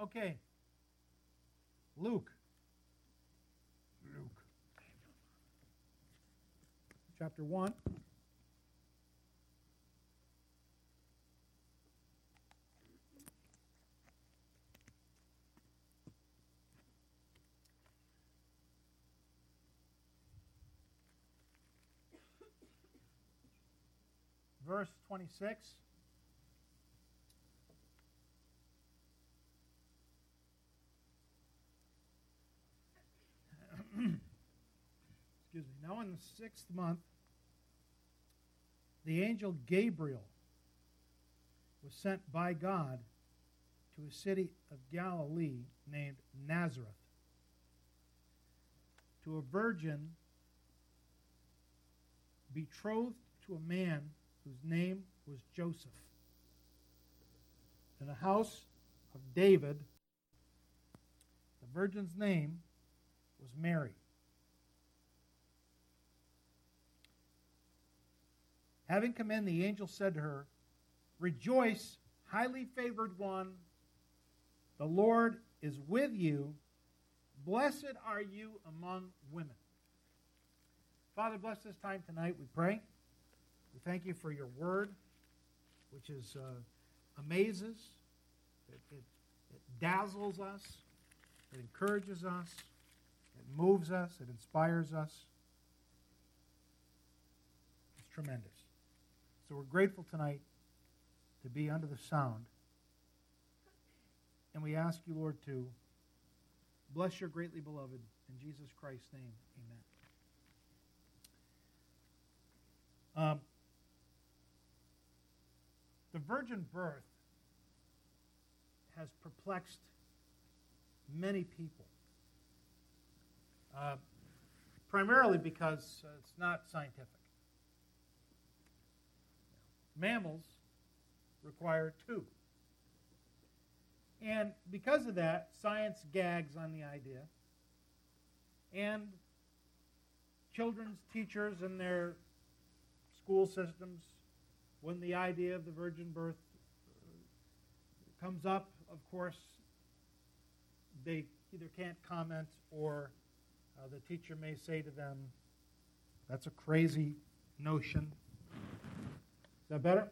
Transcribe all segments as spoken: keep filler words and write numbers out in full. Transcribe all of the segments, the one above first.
Okay. Luke. Luke. Chapter one. Verse twenty-six. Excuse me. Now in the sixth month, the angel Gabriel was sent by God to a city of Galilee named Nazareth, to a virgin betrothed to a man whose name was Joseph, in the house of David. The virgin's name was Mary. Having come in, the angel said to her, "Rejoice, highly favored one, the Lord is with you. Blessed are you among women." Father, bless this time tonight, we pray. We thank you for your word, which is uh, amazes, it, it, it dazzles us, it encourages us, it moves us, it inspires us. It's tremendous. So we're grateful tonight to be under the sound. And we ask you, Lord, to bless your greatly beloved. In Jesus Christ's name, amen. Um, the virgin birth has perplexed many people, uh, primarily because uh, it's not scientific. Mammals require two. And because of that, science gags on the idea. And children's teachers in their school systems, when the idea of the virgin birth comes up, of course, they either can't comment or uh, the teacher may say to them, "That's a crazy notion." Is that better?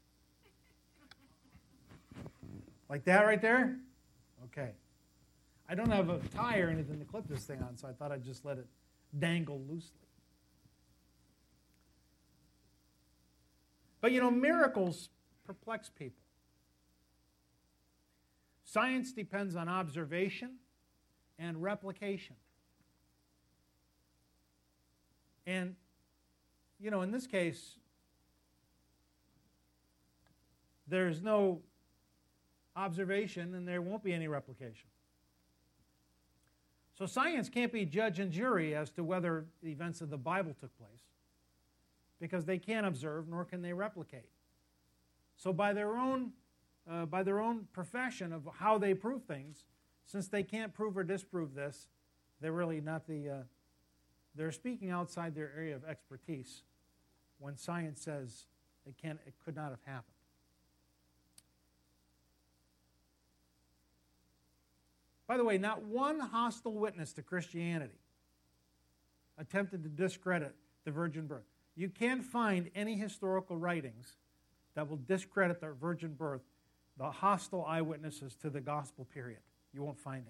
Like that right there? Okay. I don't have a tie or anything to clip this thing on, so I thought I'd just let it dangle loosely. But you know, miracles perplex people. Science depends on observation and replication. And, you know, in this case, there's no observation and there won't be any replication. So science can't be judge and jury as to whether the events of the Bible took place, because they can't observe nor can they replicate. So by their own uh, by their own profession of how they prove things, since they can't prove or disprove this, they're really not the uh, they're speaking outside their area of expertise when science says it can it could not have happened. By the way, not one hostile witness to Christianity attempted to discredit the virgin birth. You can't find any historical writings that will discredit the virgin birth, the hostile eyewitnesses to the gospel period. You won't find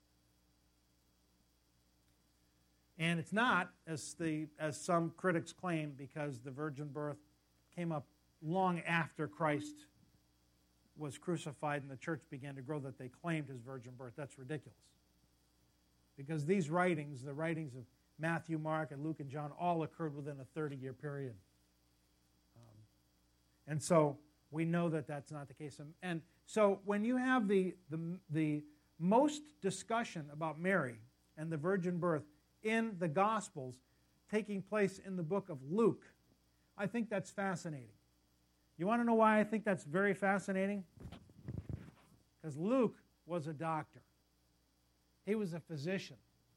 any. And it's not, as the as some critics claim, because the virgin birth came up long after Christ was crucified and the church began to grow, that they claimed his virgin birth. That's ridiculous. Because these writings, the writings of Matthew, Mark, and Luke, and John, all occurred within a thirty-year period. Um, and so we know that that's not the case. And so when you have the, the, the most discussion about Mary and the virgin birth in the Gospels taking place in the book of Luke, I think that's fascinating. You want to know why I think that's very fascinating? Because Luke was a doctor. He was a physician.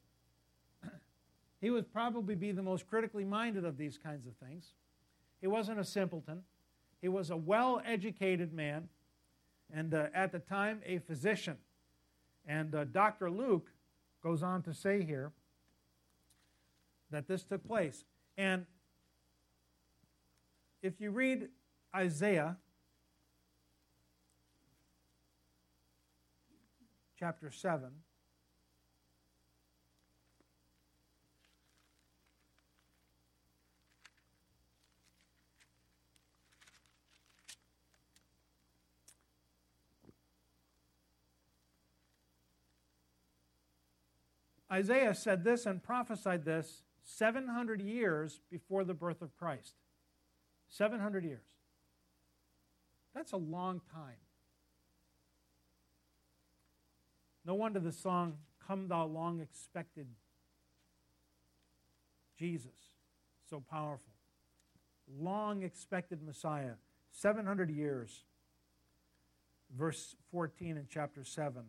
He would probably be the most critically minded of these kinds of things. He wasn't a simpleton. He was a well-educated man, and uh, at the time, a physician. And uh, Doctor Luke goes on to say here that this took place. And if you read Isaiah chapter seven, Isaiah said this and prophesied this seven hundred years before the birth of Christ. seven hundred years. That's a long time. No wonder the song, Come Thou Long Expected Jesus, so powerful. Long expected Messiah. seven hundred years. Verse fourteen in chapter seven.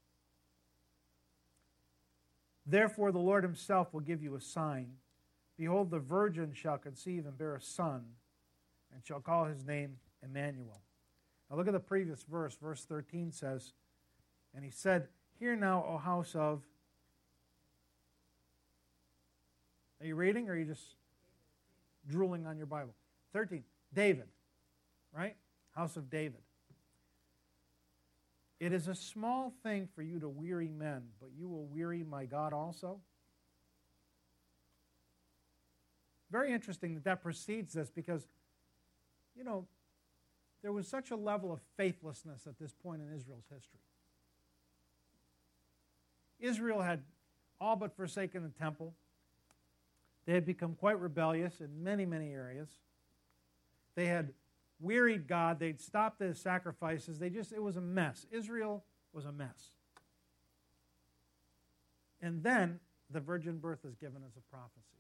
Therefore the Lord himself will give you a sign. Behold, the virgin shall conceive and bear a son, and shall call his name Emmanuel. Now look at the previous verse. Verse thirteen says, and he said, Hear now, O house of... Are you reading, or are you just drooling on your Bible? thirteen, David, right? House of David. It is a small thing for you to weary men, but you will weary my God also. Very interesting that that precedes this because, you know, there was such a level of faithlessness at this point in Israel's history. Israel had all but forsaken the temple. They had become quite rebellious in many, many areas. They had wearied God. They'd stopped the sacrifices. They just, it was a mess. Israel was a mess. And then the virgin birth is given as a prophecy.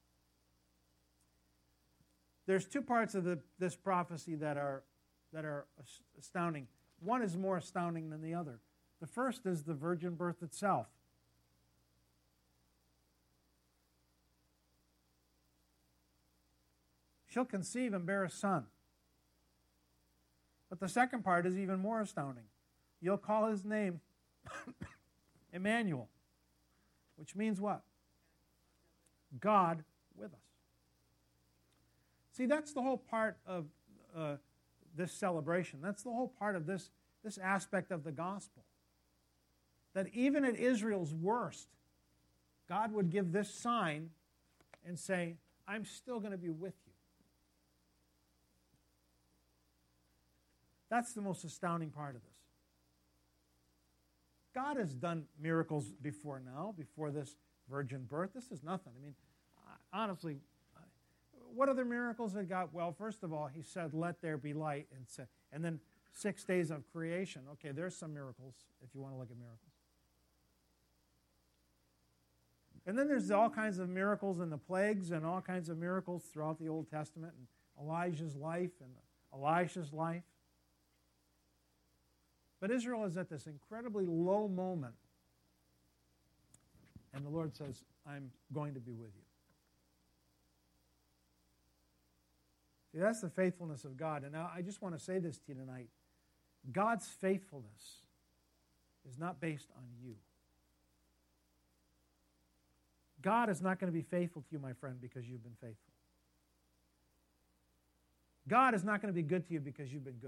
There's two parts of the, this prophecy that are, that are astounding. One is more astounding than the other. The first is the virgin birth itself. She'll conceive and bear a son. But the second part is even more astounding. You'll call his name Emmanuel, which means what? God with us. See, that's the whole part of uh, this celebration. That's the whole part of this, this aspect of the gospel. That even at Israel's worst, God would give this sign and say, I'm still going to be with you. That's the most astounding part of this. God has done miracles before now, before this virgin birth. This is nothing. I mean, honestly, what other miracles had God? Well, first of all, he said, let there be light. And, said, and then six days of creation. Okay, there's some miracles, if you want to look at miracles. And then there's all kinds of miracles in the plagues and all kinds of miracles throughout the Old Testament, and Elijah's life and Elisha's life. But Israel is at this incredibly low moment, and the Lord says, I'm going to be with you. See, that's the faithfulness of God. And now I just want to say this to you tonight. God's faithfulness is not based on you. God is not going to be faithful to you, my friend, because you've been faithful. God is not going to be good to you because you've been good.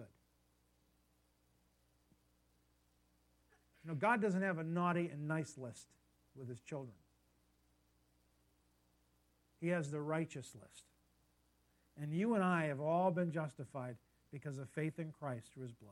You know, God doesn't have a naughty and nice list with his children. He has the righteous list. And you and I have all been justified because of faith in Christ through his blood.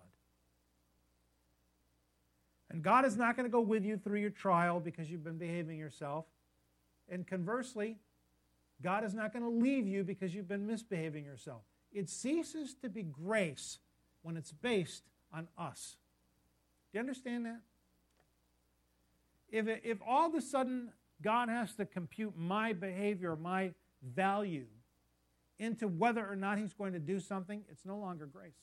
And God is not going to go with you through your trial because you've been behaving yourself. And conversely, God is not going to leave you because you've been misbehaving yourself. It ceases to be grace when it's based on us. Do you understand that? If, it, if all of a sudden God has to compute my behavior, my value, into whether or not he's going to do something, it's no longer grace.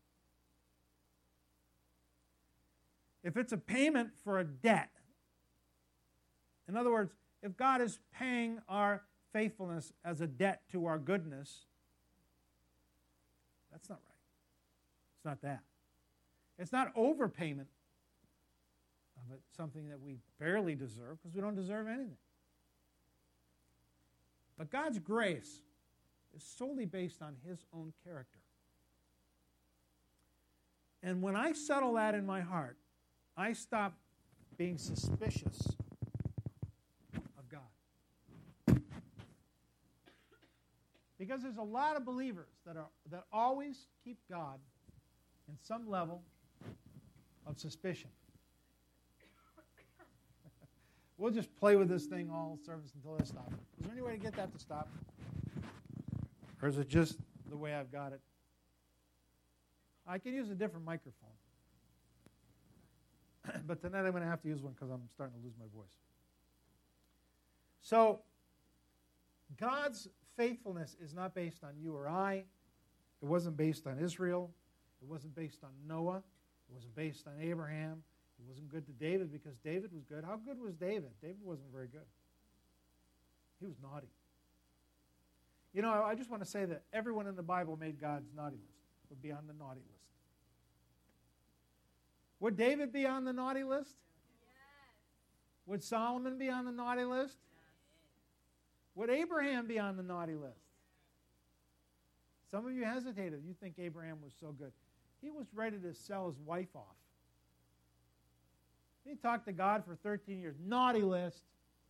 If it's a payment for a debt, in other words, if God is paying our faithfulness as a debt to our goodness, that's not right. It's not that. It's not overpayment of it, something that we barely deserve because we don't deserve anything. But God's grace is solely based on His own character. And when I settle that in my heart, I stop being suspicious of God. Because there's a lot of believers that are that always keep God in some level of suspicion. We'll just play with this thing all service until it stops. Is there any way to get that to stop? Or is it just the way I've got it? I can use a different microphone. But tonight I'm going to have to use one because I'm starting to lose my voice. So, God's faithfulness is not based on you or I. It wasn't based on Israel. It wasn't based on Noah. It wasn't based on Abraham. It wasn't good to David because David was good. How good was David? David wasn't very good. He was naughty. You know, I just want to say that everyone in the Bible made God's naughty list, would be on the naughty list. Would David be on the naughty list? Yes. Would Solomon be on the naughty list? Yes. Would Abraham be on the naughty list? Some of you hesitated. You think Abraham was so good. He was ready to sell his wife off. He talked to God for thirteen years. Naughty list.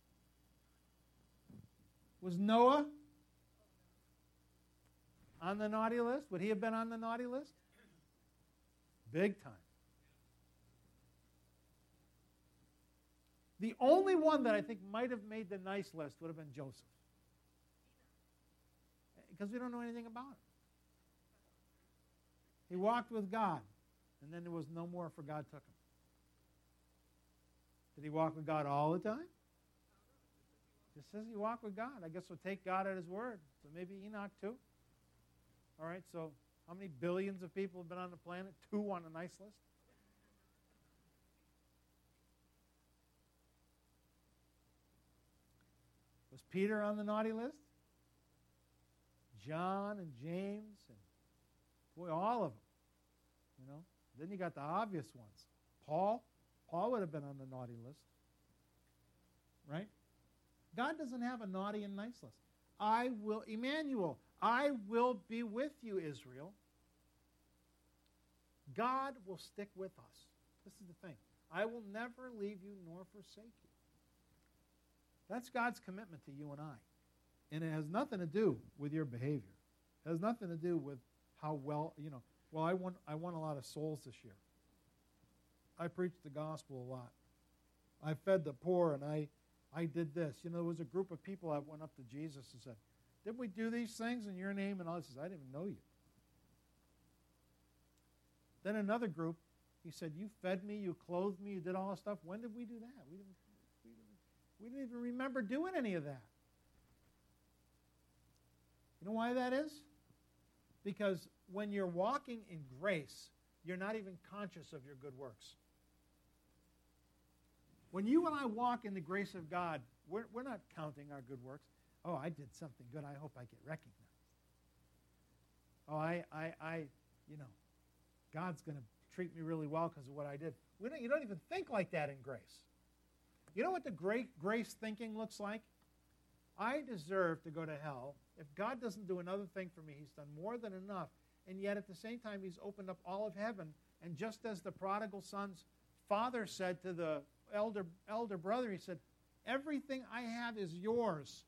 Was Noah on the naughty list? Would he have been on the naughty list? Big time. The only one that I think might have made the nice list would have been Joseph. Because we don't know anything about him. He walked with God, and then there was no more, for God took him. Did he walk with God all the time? Just says he walked with God. I guess we'll take God at His word. So maybe Enoch too. All right, so how many billions of people have been on the planet? Two on a nice list? Was Peter on the naughty list? John and James and boy, all of them. You know. Then you got the obvious ones. Paul. Paul would have been on the naughty list. Right? God doesn't have a naughty and nice list. I will, Emmanuel, I will be with you, Israel. God will stick with us. This is the thing. I will never leave you nor forsake you. That's God's commitment to you and I. And it has nothing to do with your behavior. It has nothing to do with how well, you know, well, I won, I won a lot of souls this year. I preached the gospel a lot. I fed the poor and I, I did this. You know, there was a group of people that went up to Jesus and said, didn't we do these things in your name? And all this. He says, I didn't even know you. Then another group, he said, you fed me, you clothed me, you did all this stuff. When did we do that? We didn't, we didn't, we didn't even remember doing any of that. You know why that is? Because when you're walking in grace, you're not even conscious of your good works. When you and I walk in the grace of God, we're, we're not counting our good works. Oh, I did something good. I hope I get recognized. Oh, I, I, I you know, God's going to treat me really well because of what I did. We don't, you don't even think like that in grace. You know what the great grace thinking looks like? I deserve to go to hell. If God doesn't do another thing for me, He's done more than enough. And yet at the same time, He's opened up all of heaven. And just as the prodigal son's father said to the elder, elder brother, he said, everything I have is yours.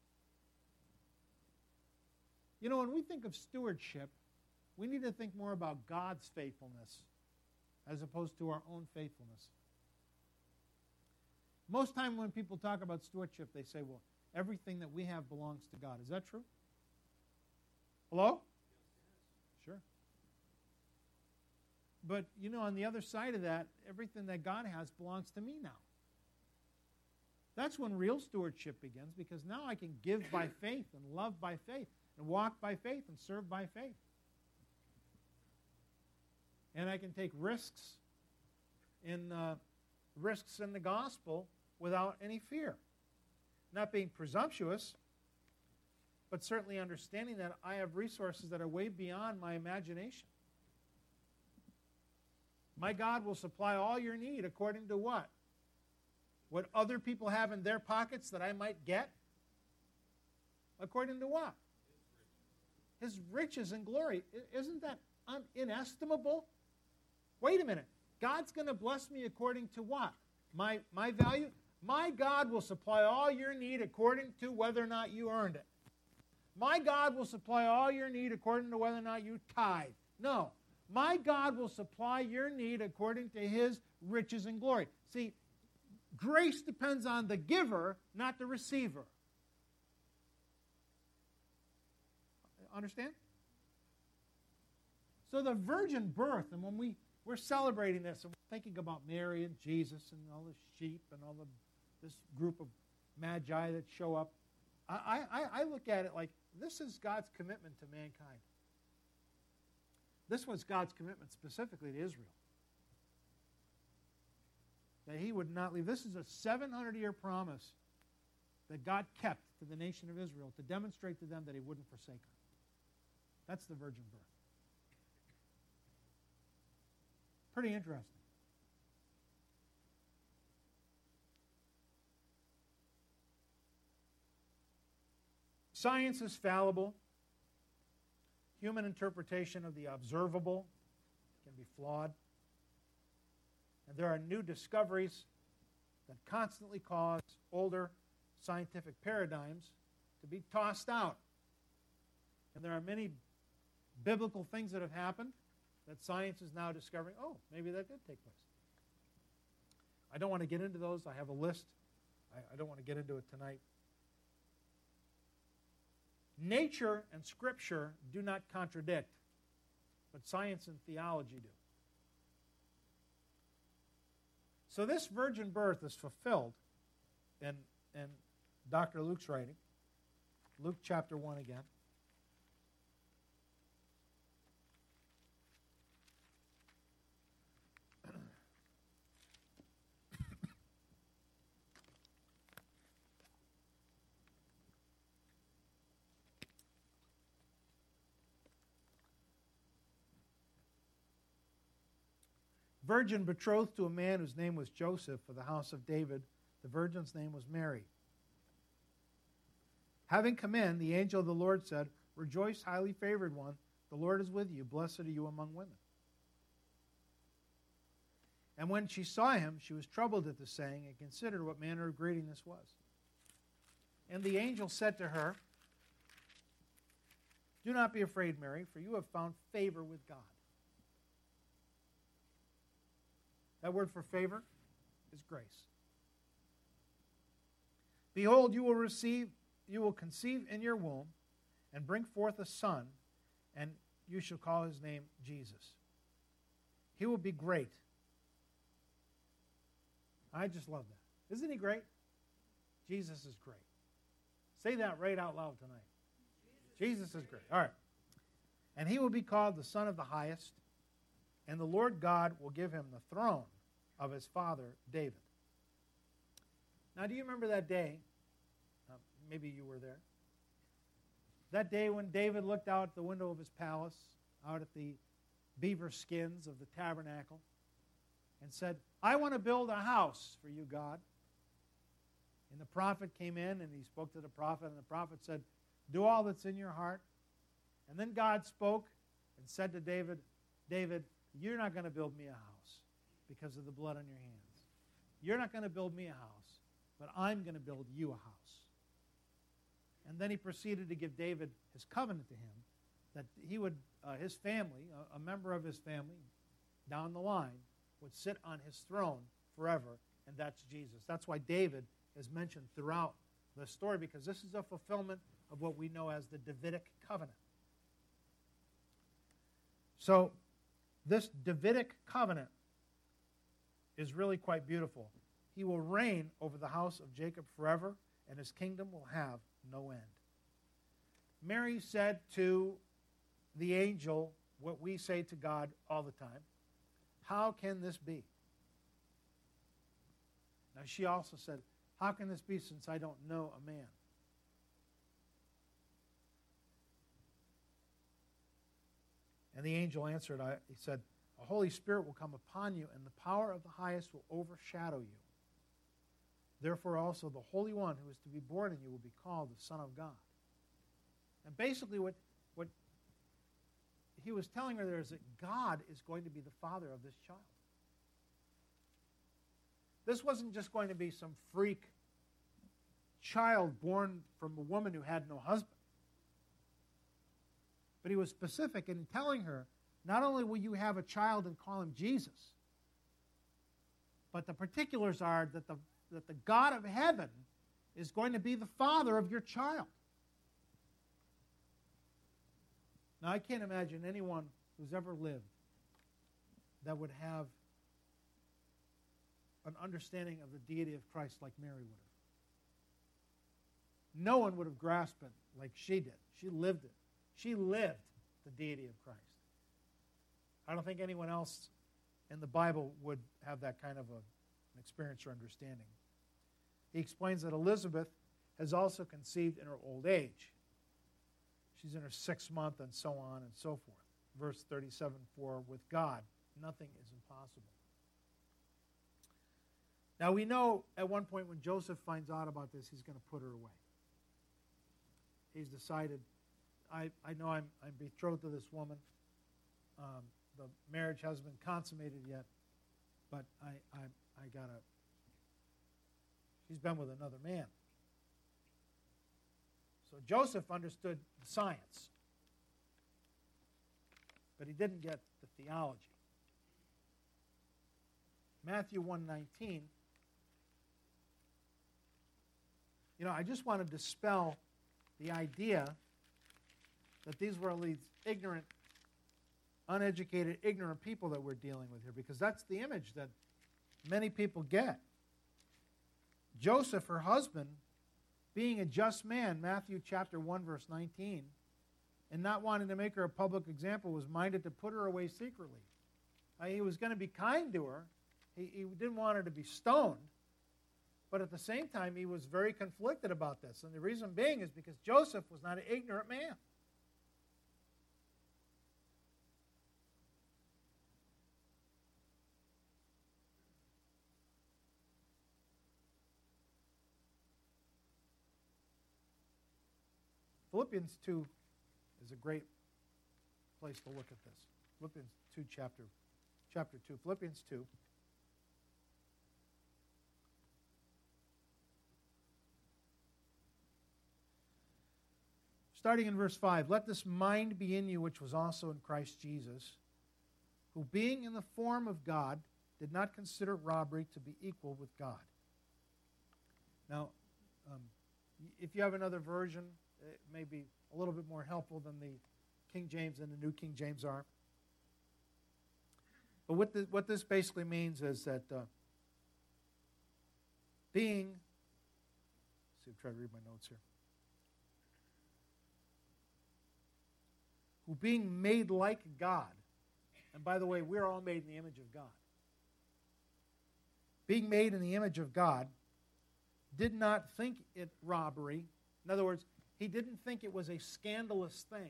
You know, when we think of stewardship, we need to think more about God's faithfulness as opposed to our own faithfulness. Most time when people talk about stewardship, they say, well, everything that we have belongs to God. Is that true? Hello? Sure. But, you know, on the other side of that, everything that God has belongs to me now. That's when real stewardship begins, because now I can give by faith and love by faith and walk by faith and serve by faith. And I can take risks in uh, risks in the gospel without any fear. Not being presumptuous, but certainly understanding that I have resources that are way beyond my imagination. My God will supply all your need according to what? what other people have in their pockets that I might get? According to what? His riches and glory. Isn't that un- inestimable? Wait a minute. God's going to bless me according to what? My, my value? My God will supply all your need according to whether or not you earned it. My God will supply all your need according to whether or not you tithe. No. My God will supply your need according to His riches and glory. See, grace depends on the giver, not the receiver. Understand? So the virgin birth, and when we, we're celebrating this, and we're thinking about Mary and Jesus and all the sheep and all the this group of magi that show up, I, I, I look at it like this is God's commitment to mankind. This was God's commitment specifically to Israel. That He would not leave. This is a seven hundred year promise that God kept to the nation of Israel to demonstrate to them that He wouldn't forsake them. That's the virgin birth. Pretty interesting. Science is fallible. Human interpretation of the observable can be flawed. And there are new discoveries that constantly cause older scientific paradigms to be tossed out. And there are many biblical things that have happened that science is now discovering, oh, maybe that did take place. I don't want to get into those. I have a list. I, I don't want to get into it tonight. Nature and Scripture do not contradict, but science and theology do. So this virgin birth is fulfilled in, in Doctor Luke's writing. Luke chapter one again. Virgin betrothed to a man whose name was Joseph of the house of David. The virgin's name was Mary. Having come in, the angel of the Lord said, "Rejoice, highly favored one, the Lord is with you. Blessed are you among women." And when she saw him, she was troubled at the saying and considered what manner of greeting this was. And the angel said to her, "Do not be afraid, Mary, for you have found favor with God." That word for favor is grace. "Behold, you will receive, you will conceive in your womb and bring forth a son, and you shall call his name Jesus. He will be great." I just love that. Isn't he great? Jesus is great. Say that right out loud tonight. Jesus, Jesus is great. All right. "And he will be called the Son of the Highest, and the Lord God will give him the throne of his father David." Now, do you remember that day? Uh, maybe you were there. That day when David looked out the window of his palace, out at the beaver skins of the tabernacle, and said, "I want to build a house for you, God." And the prophet came in and he spoke to the prophet, and the prophet said, "Do all that's in your heart." And then God spoke and said to David, "David, you're not going to build me a house because of the blood on your hands. You're not going to build me a house, but I'm going to build you a house." And then he proceeded to give David his covenant to him, that he would, uh, his family, a, a member of his family down the line, would sit on his throne forever, and that's Jesus. That's why David is mentioned throughout the story, because this is a fulfillment of what we know as the Davidic covenant. So, this Davidic covenant is really quite beautiful. He will reign over the house of Jacob forever, and his kingdom will have no end. Mary said to the angel what we say to God all the time: "How can this be?" Now, she also said, "How can this be since I don't know a man?" And the angel answered, I, he said, "The Holy Spirit will come upon you, and the power of the highest will overshadow you. Therefore also the Holy One who is to be born in you will be called the Son of God. And basically what, what he was telling her there is that God is going to be the father of this child. This wasn't just going to be some freak child born from a woman who had no husband. But he was specific in telling her, not only will you have a child and call him Jesus, but the particulars are that the, that the God of heaven is going to be the father of your child. Now, I can't imagine anyone who's ever lived that would have an understanding of the deity of Christ like Mary would have. No one would have grasped it like she did. She lived it. She lived the deity of Christ. I don't think anyone else in the Bible would have that kind of a, an experience or understanding. He explains that Elizabeth has also conceived in her old age. She's in her sixth month and so on and so forth. Verse thirty-seven, for with God nothing is impossible. Now we know at one point when Joseph finds out about this, he's going to put her away. He's decided, I, I know I'm, I'm betrothed to this woman. Um, the marriage hasn't been consummated yet, but I, I, I got to, she's been with another man. So Joseph understood the science, but he didn't get the theology. Matthew one nineteen, you know, I just want to dispel the idea that these were these ignorant, uneducated, ignorant people that we're dealing with here, because that's the image that many people get. Joseph, her husband, being a just man, Matthew chapter one, verse nineteen, and not wanting to make her a public example, was minded to put her away secretly. Uh, he was going to be kind to her. He, he didn't want her to be stoned. But at the same time, he was very conflicted about this. And the reason being is because Joseph was not an ignorant man. Philippians two is a great place to look at this. Philippians two, chapter, chapter two. Philippians two. Starting in verse five, let this mind be in you which was also in Christ Jesus, who being in the form of God did not consider robbery to be equal with God. Now, um, if you have another version, it may be a little bit more helpful than the King James and the New King James are. But what, the, what this basically means is that uh, being, let's see, I'm trying to read my notes here. Who being made like God, and by the way, we're all made in the image of God. Being made in the image of God, did not think it robbery. In other words, he didn't think it was a scandalous thing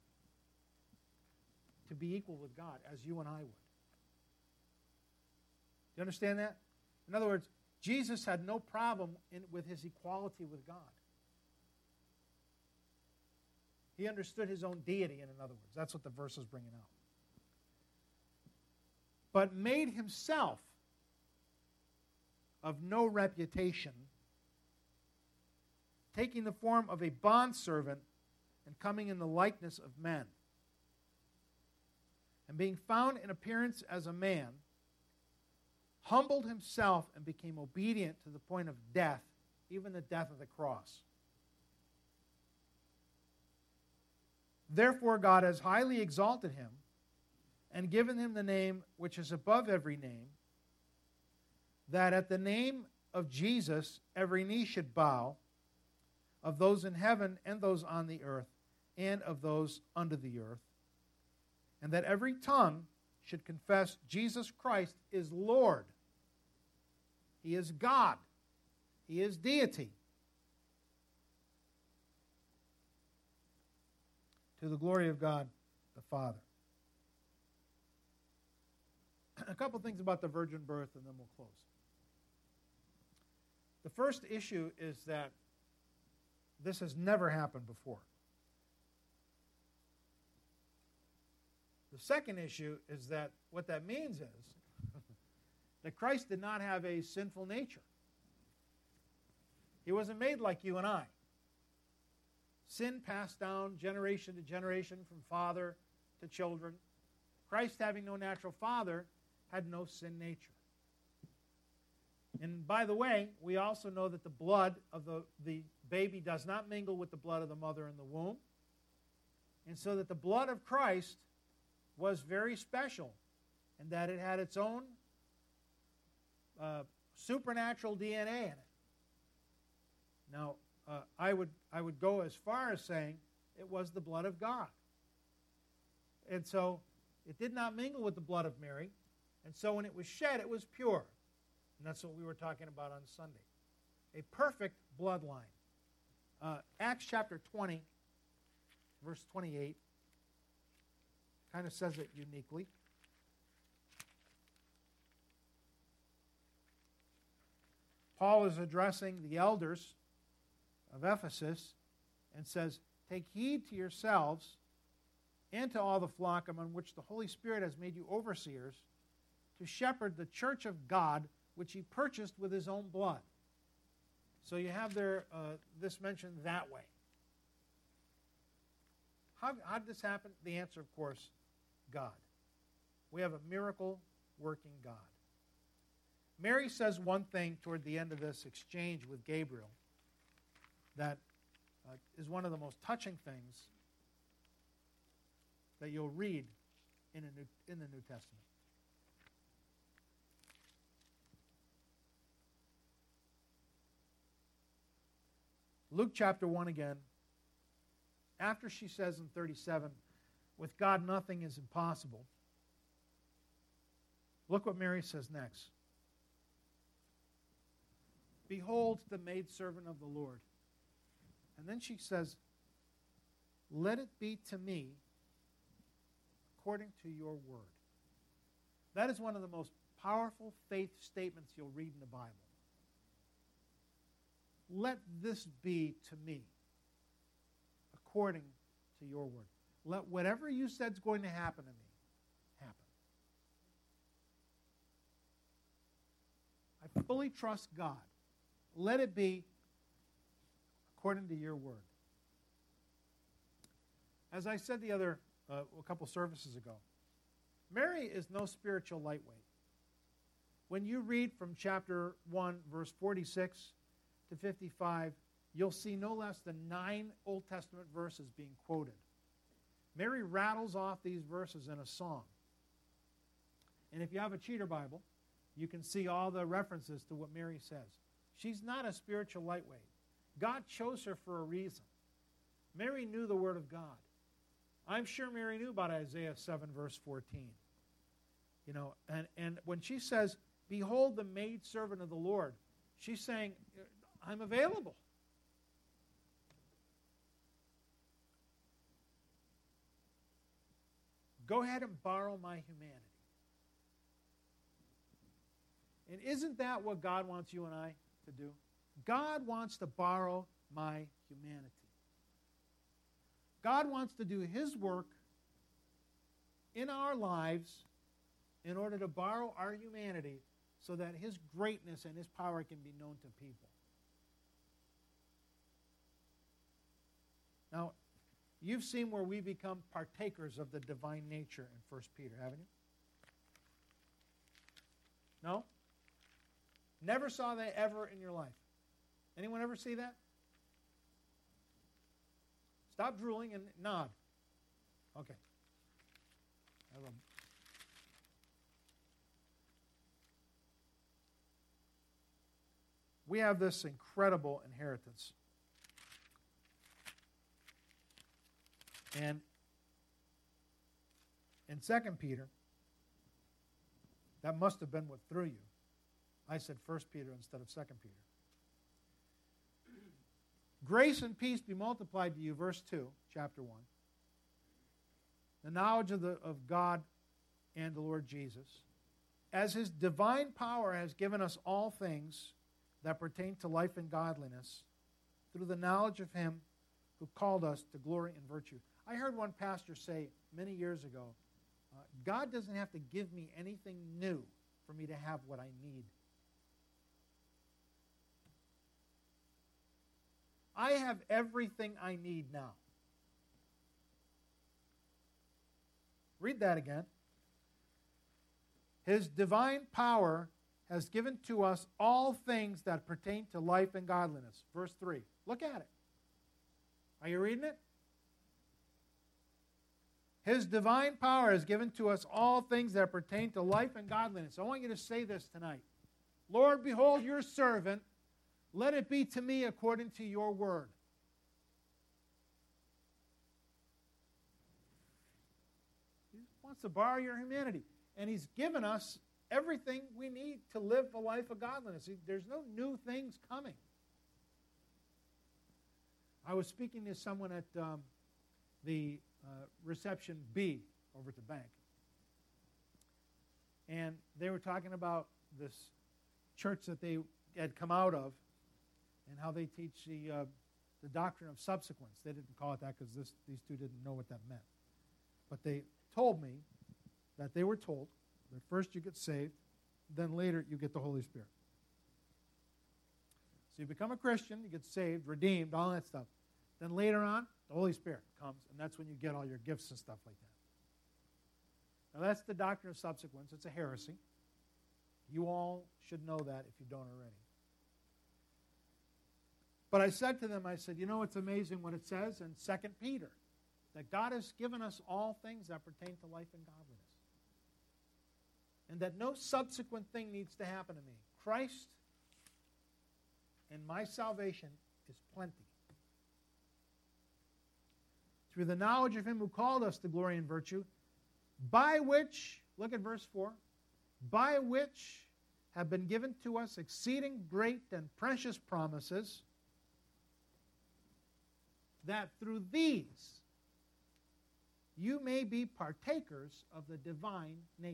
to be equal with God, as you and I would. Do you understand that? In other words, Jesus had no problem in, with his equality with God. He understood his own deity, in other words. That's what the verse is bringing out. But made himself of no reputation, taking the form of a bondservant and coming in the likeness of men. And being found in appearance as a man, humbled himself and became obedient to the point of death, even the death of the cross. Therefore God has highly exalted him and given him the name which is above every name, that at the name of Jesus every knee should bow, of those in heaven and those on the earth and of those under the earth, and that every tongue should confess Jesus Christ is Lord. He is God. He is deity. To the glory of God the Father. A couple things about the virgin birth, and then we'll close. The first issue is that this has never happened before. The second issue is that what that means is that Christ did not have a sinful nature. He wasn't made like you and I. Sin passed down generation to generation from father to children. Christ, having no natural father, had no sin nature. And by the way, we also know that the blood of the, the baby does not mingle with the blood of the mother in the womb. And so that the blood of Christ was very special in that it had its own uh, supernatural D N A in it. Now, uh, I would I would go as far as saying it was the blood of God. And so it did not mingle with the blood of Mary. And so when it was shed, it was pure. And that's what we were talking about on Sunday. A perfect bloodline. Uh, Acts chapter twenty, verse twenty-eight, kind of says it uniquely. Paul is addressing the elders of Ephesus and says, "Take heed to yourselves and to all the flock among which the Holy Spirit has made you overseers, to shepherd the church of God, which he purchased with his own blood." So you have there uh, this mentioned that way. How, how did this happen? The answer, of course, God. We have a miracle-working God. Mary says one thing toward the end of this exchange with Gabriel that uh, is one of the most touching things that you'll read in, a new, in the New Testament. Luke chapter one again. After she says in thirty-seven, "With God nothing is impossible," look what Mary says next. "Behold the maidservant of the Lord." And then she says, "Let it be to me according to your word." That is one of the most powerful faith statements you'll read in the Bible. Let this be to me according to your word. Let whatever you said is going to happen to me happen. I fully trust God. Let it be according to your word. As I said the other, uh, a couple services ago, Mary is no spiritual lightweight. When you read from chapter one, verse forty-six to fifty-five, you'll see no less than nine Old Testament verses being quoted. Mary rattles off these verses in a song. And if you have a cheater Bible, you can see all the references to what Mary says. She's not a spiritual lightweight. God chose her for a reason. Mary knew the Word of God. I'm sure Mary knew about Isaiah seven, verse fourteen. You know, and, and when she says, "Behold the maidservant of the Lord," she's saying, I'm available. Go ahead and borrow my humanity. And isn't that what God wants you and I to do? God wants to borrow my humanity. God wants to do his work in our lives in order to borrow our humanity so that his greatness and his power can be known to people. Now, you've seen where we become partakers of the divine nature in First Peter, haven't you? No? Never saw that ever in your life. Anyone ever see that? Stop drooling and nod. Okay. We have this incredible inheritance. And in Second Peter, that must have been what threw you. I said First Peter instead of Second Peter. Grace and peace be multiplied to you, verse two, chapter one. The knowledge of, the, of God and the Lord Jesus, as his divine power has given us all things that pertain to life and godliness through the knowledge of him who called us to glory and virtue. I heard one pastor say many years ago, uh, God doesn't have to give me anything new for me to have what I need. I have everything I need now. Read that again. His divine power has given to us all things that pertain to life and godliness. Verse three. Look at it. Are you reading it? His divine power has given to us all things that pertain to life and godliness. I want you to say this tonight. Lord, behold your servant. Let it be to me according to your word. He wants to borrow your humanity. And he's given us everything we need to live a life of godliness. There's no new things coming. I was speaking to someone at um, the uh, reception B over at the bank. And they were talking about this church that they had come out of and how they teach the, uh, the doctrine of subsequence. They didn't call it that because these two didn't know what that meant. But they told me that they were told that first you get saved, then later you get the Holy Spirit. So you become a Christian, you get saved, redeemed, all that stuff. Then later on, the Holy Spirit comes, and that's when you get all your gifts and stuff like that. Now that's the doctrine of subsequence. It's a heresy. You all should know that if you don't already. But I said to them, I said, you know, it's amazing what it says in Second Peter, that God has given us all things that pertain to life and godliness. And that no subsequent thing needs to happen to me. Christ and my salvation is plenty. Through the knowledge of him who called us to glory and virtue, by which, look at verse four, by which have been given to us exceeding great and precious promises, that through these you may be partakers of the divine nature.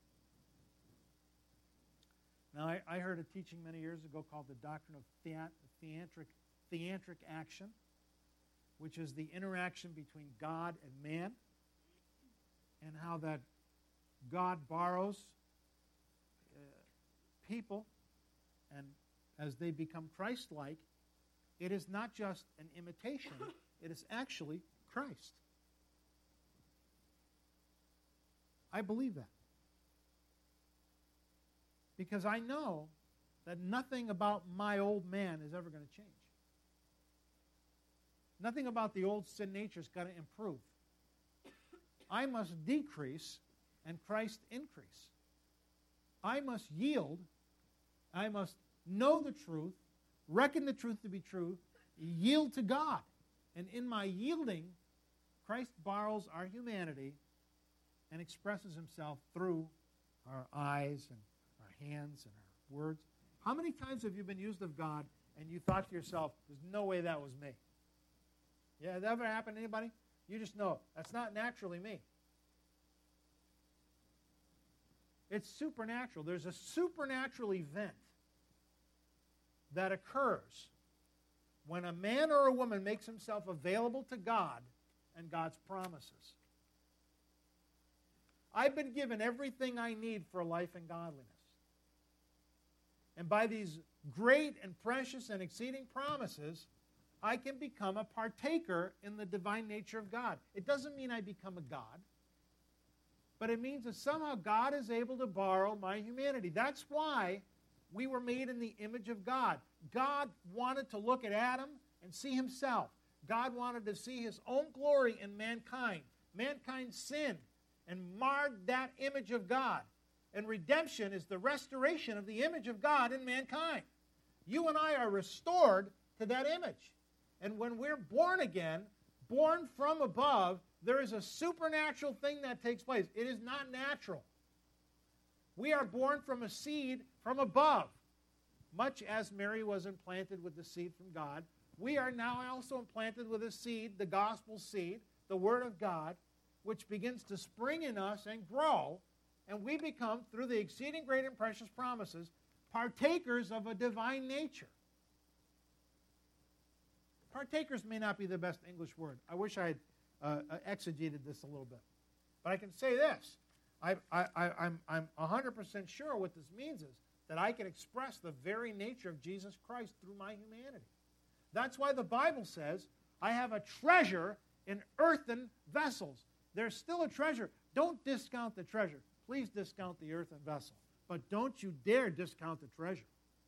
Now, I, I heard a teaching many years ago called the doctrine of theant, theantric, theantric action, which is the interaction between God and man, and how that God borrows uh, people, and as they become Christ-like, it is not just an imitation, it is actually Christ. I believe that. Because I know that nothing about my old man is ever going to change. Nothing about the old sin nature is going to improve. I must decrease and Christ increase. I must yield. I must know the truth, reckon the truth to be true, yield to God. And in my yielding, Christ borrows our humanity and expresses himself through our eyes and our hands and our words. How many times have you been used of God and you thought to yourself, there's no way that was me? Yeah, has that ever happened to anybody? You just know, that's not naturally me. It's supernatural. There's a supernatural event that occurs when a man or a woman makes himself available to God and God's promises. I've been given everything I need for life and godliness. And by these great and precious and exceeding promises, I can become a partaker in the divine nature of God. It doesn't mean I become a God, but it means that somehow God is able to borrow my humanity. That's why we were made in the image of God. God wanted to look at Adam and see himself. God wanted to see his own glory in mankind. Mankind sinned and marred that image of God. And redemption is the restoration of the image of God in mankind. You and I are restored to that image. And when we're born again, born from above, there is a supernatural thing that takes place. It is not natural. We are born from a seed from above. Much as Mary was implanted with the seed from God, we are now also implanted with a seed, the gospel seed, the Word of God, which begins to spring in us and grow, and we become, through the exceeding great and precious promises, partakers of a divine nature. Partakers may not be the best English word. I wish I had uh, exegeted this a little bit. But I can say this. I, I, I, I'm, I'm one hundred percent sure what this means is that I can express the very nature of Jesus Christ through my humanity. That's why the Bible says, I have a treasure in earthen vessels. There's still a treasure. Don't discount the treasure. Please discount the earthen vessel. But don't you dare discount the treasure.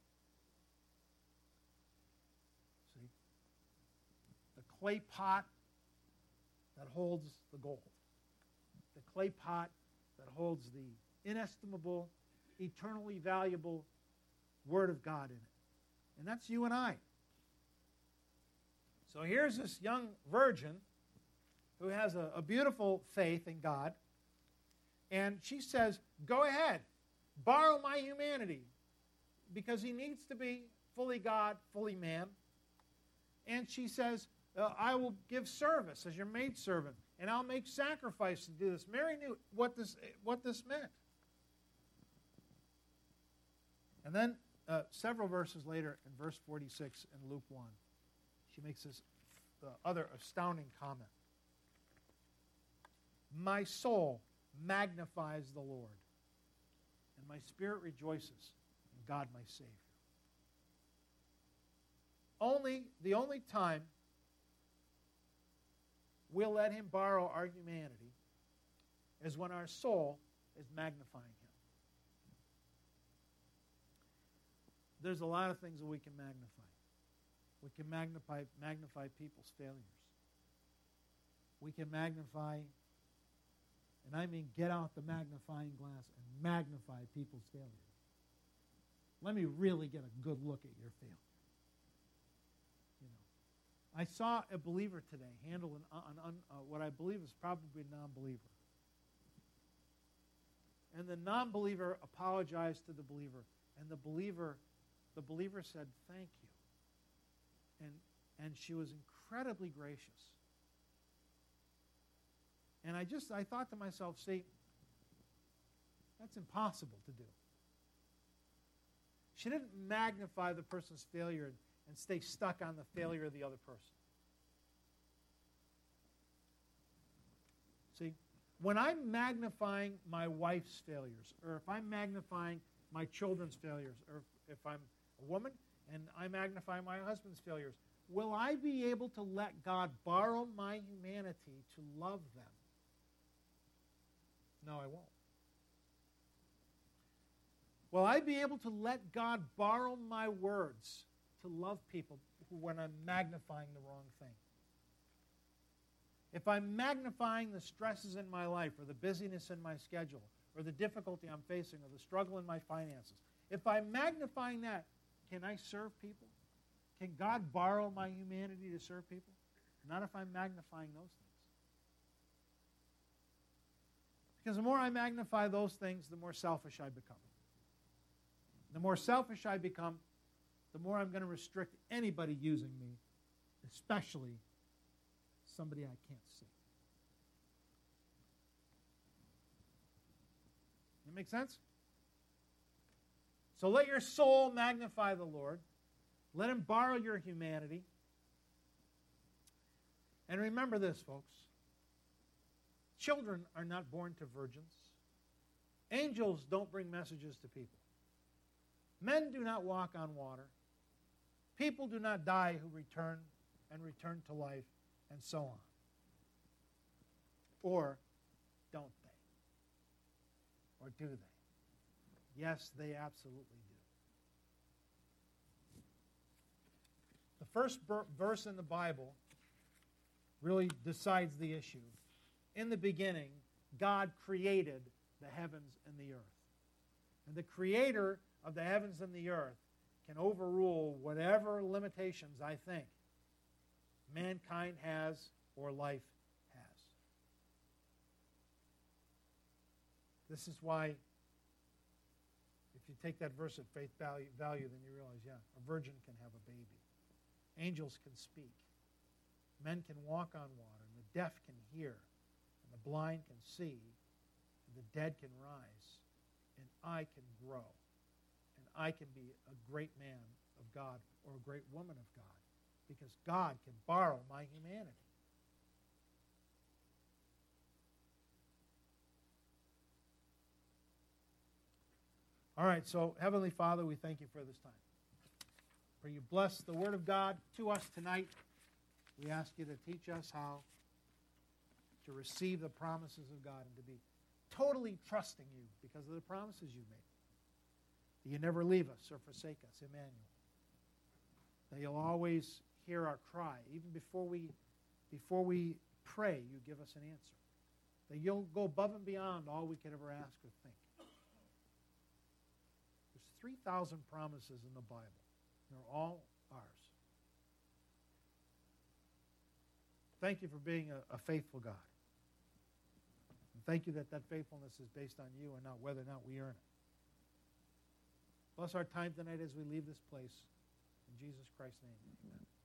See? The clay pot that holds the gold. The clay pot that holds the inestimable, eternally valuable Word of God in it. And that's you and I. So here's this young virgin who has a, a beautiful faith in God. And she says, go ahead, borrow my humanity. Because he needs to be fully God, fully man. And she says, uh, I will give service as your maidservant. And I'll make sacrifice to do this. Mary knew what this, what this meant. And then uh, several verses later, in verse forty-six in Luke one, she makes this uh, other astounding comment. My soul magnifies the Lord, and my spirit rejoices in God my Savior. Only, the only time we'll let him borrow our humanity is when our soul is magnifying him. There's a lot of things that we can magnify. We can magnify, magnify people's failures. We can magnify, and I mean get out the magnifying glass and magnify people's failures. Let me really get a good look at your failure. You know, I saw a believer today handle an, an, an, uh, what I believe is probably a non-believer. And the non-believer apologized to the believer, and the believer, the believer said, "Thank you." And, and she was incredibly gracious. And I just, I thought to myself, see, that's impossible to do. She didn't magnify the person's failure and, and stay stuck on the failure of the other person. See, when I'm magnifying my wife's failures, or if I'm magnifying my children's failures, or if, if I'm a woman, and I magnify my husband's failures, will I be able to let God borrow my humanity to love them? No, I won't. Will I be able to let God borrow my words to love people when I'm magnifying the wrong thing? If I'm magnifying the stresses in my life, or the busyness in my schedule, or the difficulty I'm facing, or the struggle in my finances, if I'm magnifying that, can I serve people? Can God borrow my humanity to serve people? Not if I'm magnifying those things. Because the more I magnify those things, the more selfish I become. The more selfish I become, the more I'm going to restrict anybody using me, especially somebody I can't see. That make sense? So let your soul magnify the Lord. Let him borrow your humanity. And remember this, folks. Children are not born to virgins. Angels don't bring messages to people. Men do not walk on water. People do not die who return and return to life, and so on. Or don't they? Or do they? Yes, they absolutely do. The first ber- verse in the Bible really decides the issue. In the beginning, God created the heavens and the earth. And the creator of the heavens and the earth can overrule whatever limitations I think mankind has or life has. This is why, if you take that verse at faith value, value, then you realize, yeah, a virgin can have a baby. Angels can speak. Men can walk on water, and the deaf can hear, and the blind can see, and the dead can rise, and I can grow, and I can be a great man of God or a great woman of God, because God can borrow my humanity. All right, so Heavenly Father, we thank you for this time. For you bless the Word of God to us tonight. We ask you to teach us how to receive the promises of God and to be totally trusting you because of the promises you made. That you never leave us or forsake us, Emmanuel. That you'll always hear our cry. Even before we, before we pray, you give us an answer. That you'll go above and beyond all we could ever ask or think. There's three thousand promises in the Bible. They're all ours. Thank you for being a, a faithful God. And thank you that that faithfulness is based on you and not whether or not we earn it. Bless our time tonight as we leave this place. In Jesus Christ's name, amen.